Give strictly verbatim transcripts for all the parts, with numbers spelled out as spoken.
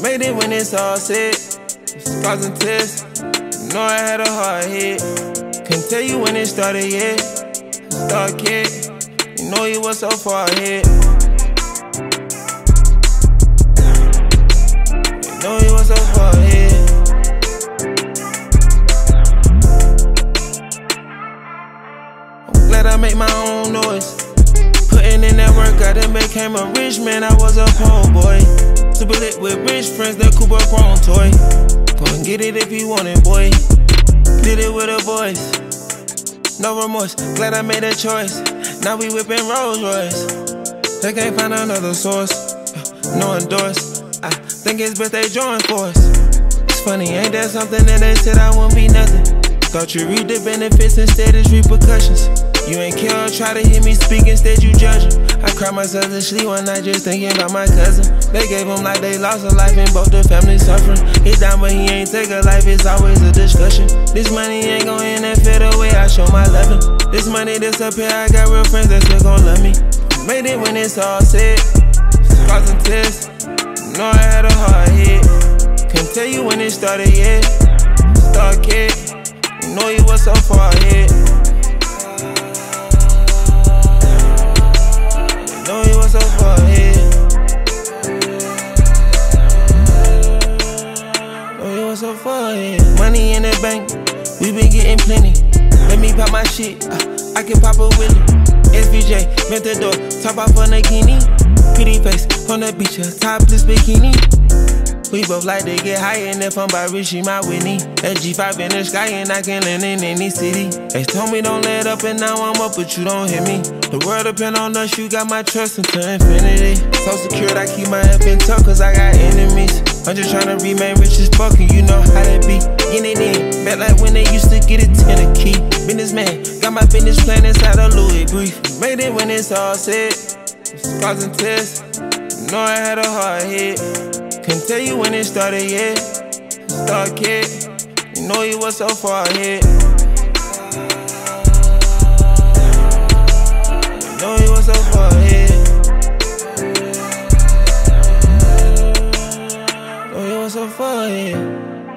Made it when it's all said. Scars and tests. You know I had a hard hit. Couldn't tell you when it started yet. Start kid. You know you was so far ahead. You know you was so far ahead. I'm glad I make my own noise. Putting in that work, I done became a rich man. I was a poor boy. Super lit with rich friends, that Cooper grown toy. Go and get it if you want it, boy. Did it with the boys. No remorse, glad I made a choice. Now we whipping Rolls Royce. They can't find another source. No endorse. I think it's best they join force. It's funny, ain't that something that they said I wouldn't be nothing? Thought you read the benefits instead it's repercussions. You ain't care or try to hear me speak, instead you judging. I cried myself to sleep one night just thinking about my cousin. They gave him like they lost a life and both the family suffering. He down but he ain't take a life, it's always a discussion. This money ain't gon' interfere the way I show my loving. This money disappear, I got real friends that still gon' love me. Made it when it's all said. Scars and tests. You know I had a hard hit. Couldn't tell you when it started yet. Start kid. You know you was so far ahead. Know you was so far ahead. Know you was so far ahead. Money in the bank, we been getting plenty. Let me pop my shit, uh, I can pop a Willie. S V J, Mentador, top off a Nagini. Pretty face, on the beach, a topless bikini. We both like to get high, and if I'm by Richie, my Whitney. That G five in the sky, and I can land in any city. They told me don't let up, and now I'm up, but you don't hit me. The world depend on us, you got my trust into infinity. So secured, I keep my F in tuck, cause I got enemies. I'm just tryna remain rich as fuck, and you know how that be. Get it in, back like when they used to get a ten a key. Businessman, got my business plan inside a Louis brief. Made it when it's all said. Scars and tests. You know I had a hard hit. Couldn't tell you when it started yet. Start kid. You know you was so far ahead. You know you was so far ahead. You know you was so far ahead.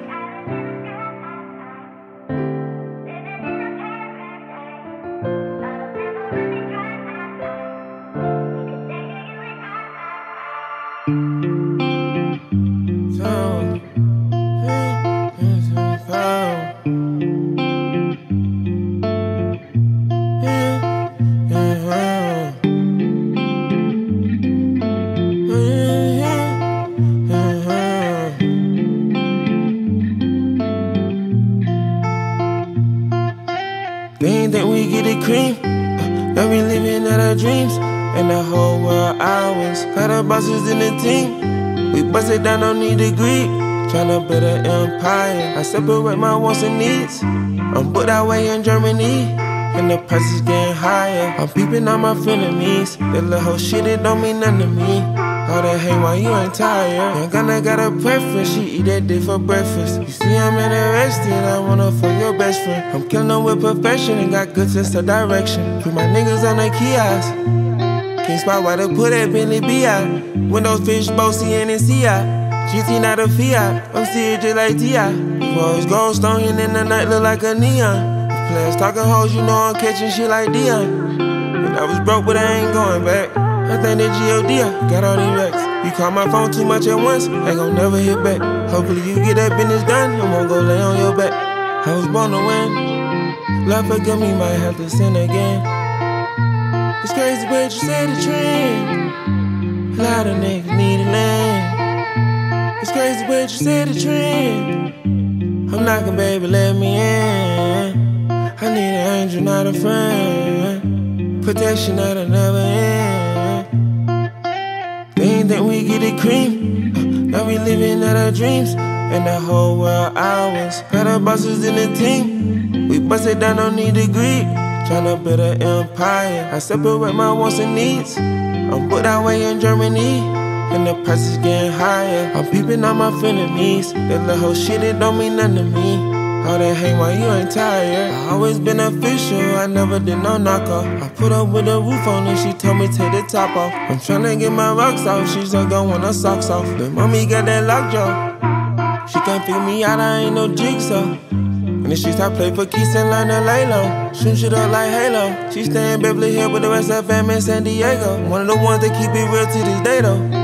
They ain't think we get the cream. Now we living out our dreams. And the whole world ours. Got the bosses in the team. We bust it down, don't need a greed. Tryna build an empire. I separate my wants and needs. I'm put that way in Germany. And the price is getting higher. I'm peeping on my frenemies. That little whole shit, it don't mean nothing to me. All that hate while you ain't tired. Young Gunna got a preference, she eat that dick for breakfast. You see I'm interested, I wanna fuck your best friend. I'm killing them with perfection and got good sense of direction. Put my niggas on the kiosk. Can't spot why they put that Bentley B out. Windows fish, both C N and C I. G T not a Fiat, I'm serious just like T I. Rose gold stone and in the night look like a neon. If players talking hoes, you know I'm catching shit like Dion. And I was broke but I ain't going back. I think that G O D, I got all these racks. You call my phone too much at once, ain't gon' never hit back. Hopefully you get that business done, I won't go lay on your back. I was born to win. Love forgive me, might have to sin again. It's crazy but you said the trend. A lot of niggas need a land. It's crazy but you said the trend. I'm knocking, baby, let me in. I need an angel, not a friend. Protection that'll never end. They ain't think we get the cream. Now we living out our dreams. And the whole world ours. Got our bosses in the team. We bust it down, don't need a greed. Tryna build an empire. I separate my wants and needs. I'm put that way in Germany. And the price is getting higher. I'm peeping on my frenemies. That little whole shit, it don't mean nothing to me. All that hate while you ain't tired. I always been official, I never did no knockoff. I put up with the roof on and she told me take the top off. I'm tryna get my rocks off, she just gon' want her socks off. But mommy got that lockjaw. She can't figure me out, I ain't no jigsaw. In the streets I play for keys and learn to lay low. Shoot shit up like Halo. She stay in Beverly Hills with the rest of the fam in San Diego. One of the ones that keep it real to this day though.